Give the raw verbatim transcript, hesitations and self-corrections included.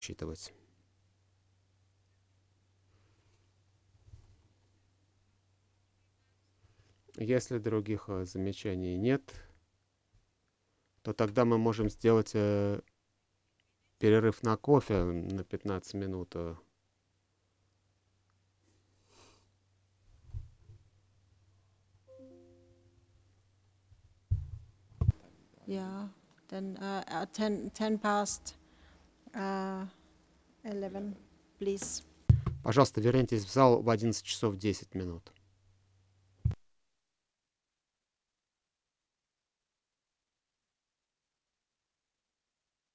учитывать. Если других э, замечаний нет, то тогда мы можем сделать э, перерыв на кофе на пятнадцать минут. э. Yeah, then uh, at ten, ten past uh, eleven, please. Пожалуйста, вернитесь в зал в одиннадцать часов десять минут.